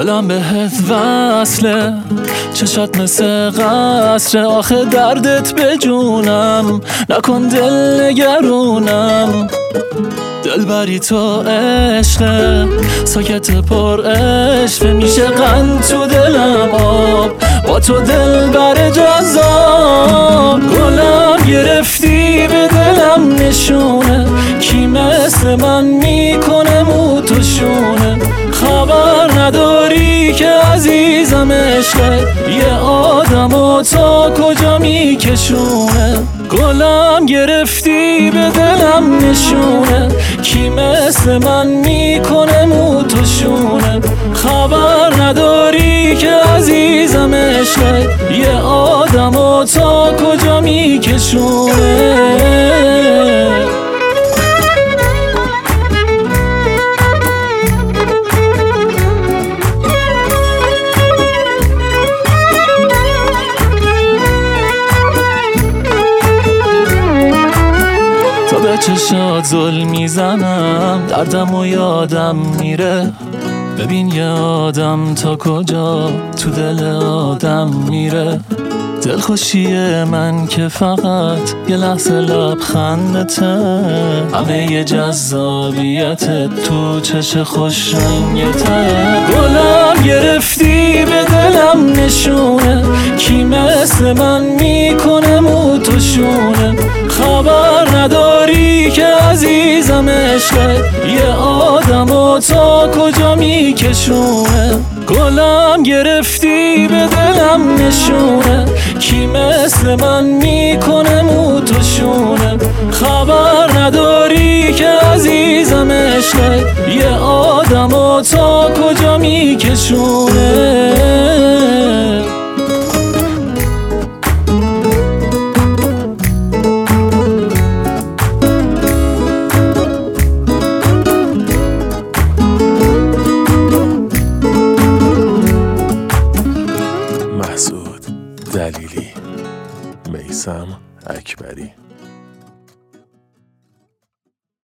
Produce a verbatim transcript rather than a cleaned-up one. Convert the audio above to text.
دلم بهت وصله، چشات مثل قصر، آخه دردت به جونم، نکن دل نگرونم. دل بری تو عشقه، ساکت پر عشقه، میشه قند تو دلم آب، با تو دل بر جذاب. گلم گرفتی به دلم نشونه، کی مثل من میکنه مو تو شونه. خبر نداری که عزیزم عشقه، یه آدمو تا کجا میکشونه. گلم گرفتی به دلم نشونه، کی مثل من میکنه مو تو شونه. خبر نداری که عزیزم عشقه، یه آدمو تا کجا میکشونه. به چشات زل میزنم، دردم و یادم میره. ببین یه آدم تا کجا تو دل آدم میره. دلخوشی من که فقط یه لحظه لبخندته، همه یه جذابیت تو چش خوش رنگته. گلم گرفتی به دلم نشونه، کی مثل من میکنه مو تو شونه. خبر نداری که عزیزم عشقه، یه آدمو تا کجا میکشونه. گلم گرفتی به دلم نشونه، کی مثل من میکنه مو تو شونه. خبر نداری که عزیزم عشقه، یه آدمو تا کجا میکشونه. محسود دلیلی، میثم اکبری.